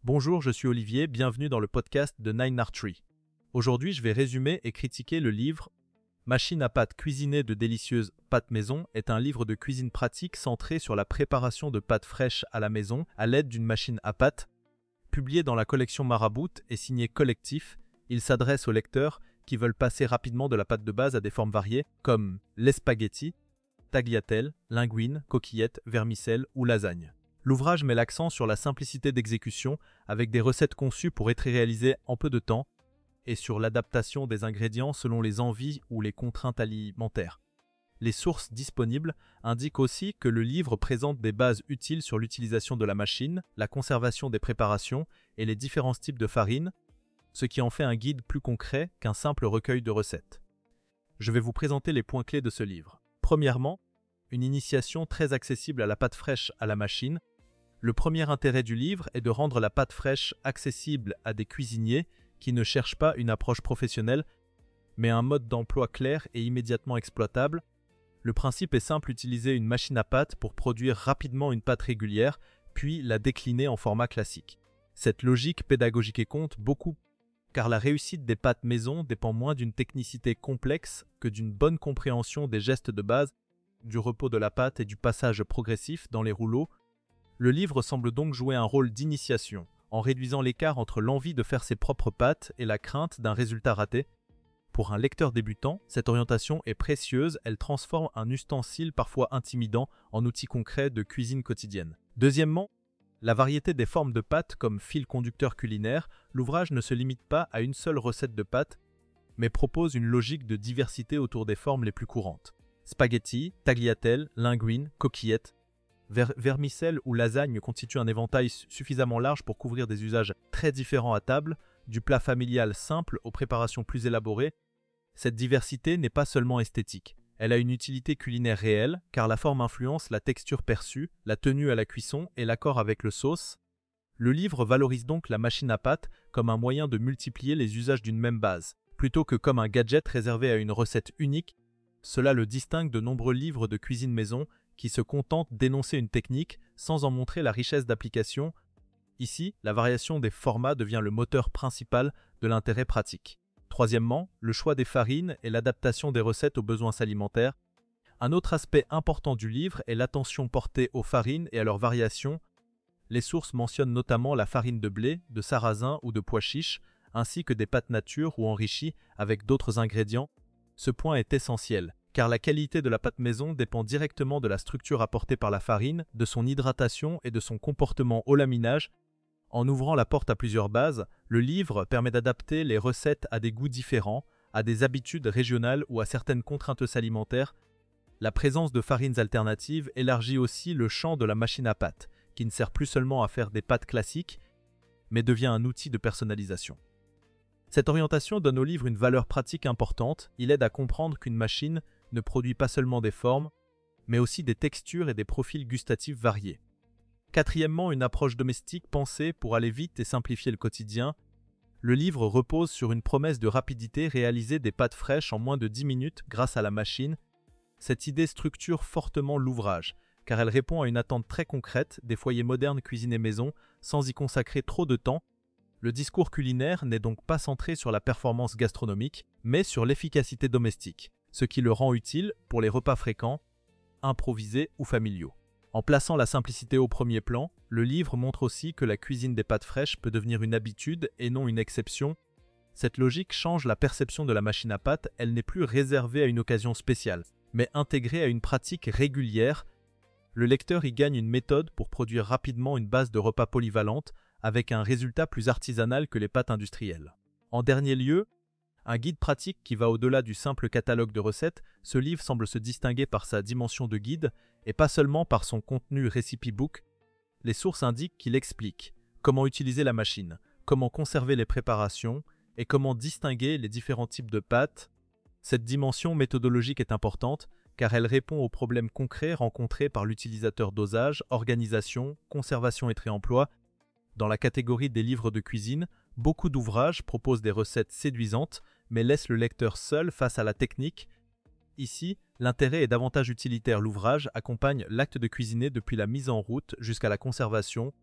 Bonjour, je suis Olivier, bienvenue dans le podcast de Nine Art Tree. Aujourd'hui, je vais résumer et critiquer le livre Machine à pâtes cuisiner de délicieuses pâtes maison est un livre de cuisine pratique centré sur la préparation de pâtes fraîches à la maison à l'aide d'une machine à pâtes. Publié dans la collection Marabout et signé Collectif, il s'adresse aux lecteurs qui veulent passer rapidement de la pâte de base à des formes variées comme les spaghettis, tagliatelles, linguines, coquillettes, vermicelles ou lasagnes. L'ouvrage met l'accent sur la simplicité d'exécution avec des recettes conçues pour être réalisées en peu de temps et sur l'adaptation des ingrédients selon les envies ou les contraintes alimentaires. Les sources disponibles indiquent aussi que le livre présente des bases utiles sur l'utilisation de la machine, la conservation des préparations et les différents types de farine, ce qui en fait un guide plus concret qu'un simple recueil de recettes. Je vais vous présenter les points clés de ce livre. Premièrement, une initiation très accessible à la pâte fraîche à la machine. Le premier intérêt du livre est de rendre la pâte fraîche accessible à des cuisiniers qui ne cherchent pas une approche professionnelle, mais un mode d'emploi clair et immédiatement exploitable. Le principe est simple, utiliser une machine à pâte pour produire rapidement une pâte régulière, puis la décliner en format classique. Cette logique pédagogique compte beaucoup, car la réussite des pâtes maison dépend moins d'une technicité complexe que d'une bonne compréhension des gestes de base, du repos de la pâte et du passage progressif dans les rouleaux. Le livre semble donc jouer un rôle d'initiation, en réduisant l'écart entre l'envie de faire ses propres pâtes et la crainte d'un résultat raté. Pour un lecteur débutant, cette orientation est précieuse, elle transforme un ustensile parfois intimidant en outil concret de cuisine quotidienne. Deuxièmement, la variété des formes de pâtes comme fil conducteur culinaire, l'ouvrage ne se limite pas à une seule recette de pâtes, mais propose une logique de diversité autour des formes les plus courantes. Spaghettis, tagliatelles, linguines, coquillettes, vermicelles ou lasagnes constituent un éventail suffisamment large pour couvrir des usages très différents à table, du plat familial simple aux préparations plus élaborées. Cette diversité n'est pas seulement esthétique, elle a une utilité culinaire réelle, car la forme influence la texture perçue, la tenue à la cuisson et l'accord avec le sauce. Le livre valorise donc la machine à pâtes comme un moyen de multiplier les usages d'une même base, plutôt que comme un gadget réservé à une recette unique. Cela le distingue de nombreux livres de cuisine maison qui se contentent d'énoncer une technique sans en montrer la richesse d'application. Ici, la variation des formats devient le moteur principal de l'intérêt pratique. Troisièmement, le choix des farines et l'adaptation des recettes aux besoins alimentaires. Un autre aspect important du livre est l'attention portée aux farines et à leurs variations. Les sources mentionnent notamment la farine de blé, de sarrasin ou de pois chiches, ainsi que des pâtes nature ou enrichies avec d'autres ingrédients. Ce point est essentiel, car la qualité de la pâte maison dépend directement de la structure apportée par la farine, de son hydratation et de son comportement au laminage. En ouvrant la porte à plusieurs bases, le livre permet d'adapter les recettes à des goûts différents, à des habitudes régionales ou à certaines contraintes alimentaires. La présence de farines alternatives élargit aussi le champ de la machine à pâtes, qui ne sert plus seulement à faire des pâtes classiques, mais devient un outil de personnalisation. Cette orientation donne au livre une valeur pratique importante, il aide à comprendre qu'une machine ne produit pas seulement des formes, mais aussi des textures et des profils gustatifs variés. Quatrièmement, une approche domestique pensée pour aller vite et simplifier le quotidien. Le livre repose sur une promesse de rapidité, réaliser des pâtes fraîches en moins de 10 minutes grâce à la machine. Cette idée structure fortement l'ouvrage, car elle répond à une attente très concrète des foyers modernes cuisinés maison sans y consacrer trop de temps. Le discours culinaire n'est donc pas centré sur la performance gastronomique, mais sur l'efficacité domestique, ce qui le rend utile pour les repas fréquents, improvisés ou familiaux. En plaçant la simplicité au premier plan, le livre montre aussi que la cuisine des pâtes fraîches peut devenir une habitude et non une exception. Cette logique change la perception de la machine à pâtes, elle n'est plus réservée à une occasion spéciale, mais intégrée à une pratique régulière. Le lecteur y gagne une méthode pour produire rapidement une base de repas polyvalente, avec un résultat plus artisanal que les pâtes industrielles. En dernier lieu, un guide pratique qui va au-delà du simple catalogue de recettes, ce livre semble se distinguer par sa dimension de guide et pas seulement par son contenu recipe book. Les sources indiquent qu'il explique comment utiliser la machine, comment conserver les préparations et comment distinguer les différents types de pâtes. Cette dimension méthodologique est importante car elle répond aux problèmes concrets rencontrés par l'utilisateur: dosage, organisation, conservation et réemploi. Dans la catégorie des livres de cuisine, beaucoup d'ouvrages proposent des recettes séduisantes, mais laissent le lecteur seul face à la technique. Ici, l'intérêt est davantage utilitaire. L'ouvrage accompagne l'acte de cuisiner depuis la mise en route jusqu'à la conservation.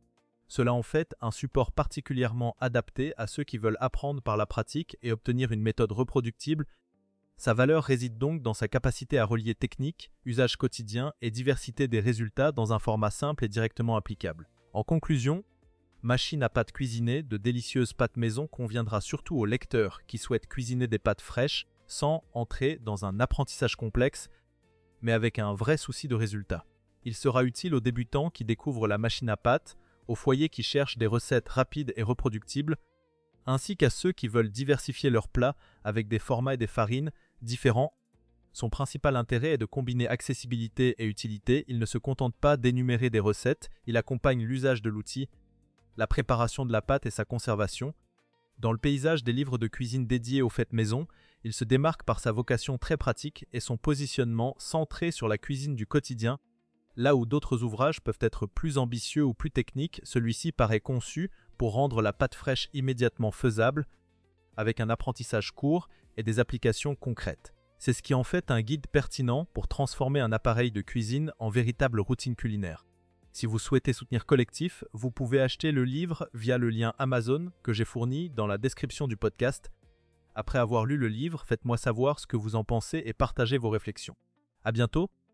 Cela en fait un support particulièrement adapté à ceux qui veulent apprendre par la pratique et obtenir une méthode reproductible. Sa valeur réside donc dans sa capacité à relier technique, usage quotidien et diversité des résultats dans un format simple et directement applicable. En conclusion, Machine à pâte cuisinée de délicieuses pâtes maison conviendra surtout aux lecteurs qui souhaitent cuisiner des pâtes fraîches sans entrer dans un apprentissage complexe, mais avec un vrai souci de résultat. Il sera utile aux débutants qui découvrent la machine à pâte, aux foyers qui cherchent des recettes rapides et reproductibles, ainsi qu'à ceux qui veulent diversifier leurs plats avec des formats et des farines différents. Son principal intérêt est de combiner accessibilité et utilité. Il ne se contente pas d'énumérer des recettes, il accompagne l'usage de l'outil, la préparation de la pâte et sa conservation. Dans le paysage des livres de cuisine dédiés aux fêtes maison, il se démarque par sa vocation très pratique et son positionnement centré sur la cuisine du quotidien. Là où d'autres ouvrages peuvent être plus ambitieux ou plus techniques, celui-ci paraît conçu pour rendre la pâte fraîche immédiatement faisable, avec un apprentissage court et des applications concrètes. C'est ce qui en fait un guide pertinent pour transformer un appareil de cuisine en véritable routine culinaire. Si vous souhaitez soutenir Collectif, vous pouvez acheter le livre via le lien Amazon que j'ai fourni dans la description du podcast. Après avoir lu le livre, faites-moi savoir ce que vous en pensez et partagez vos réflexions. À bientôt!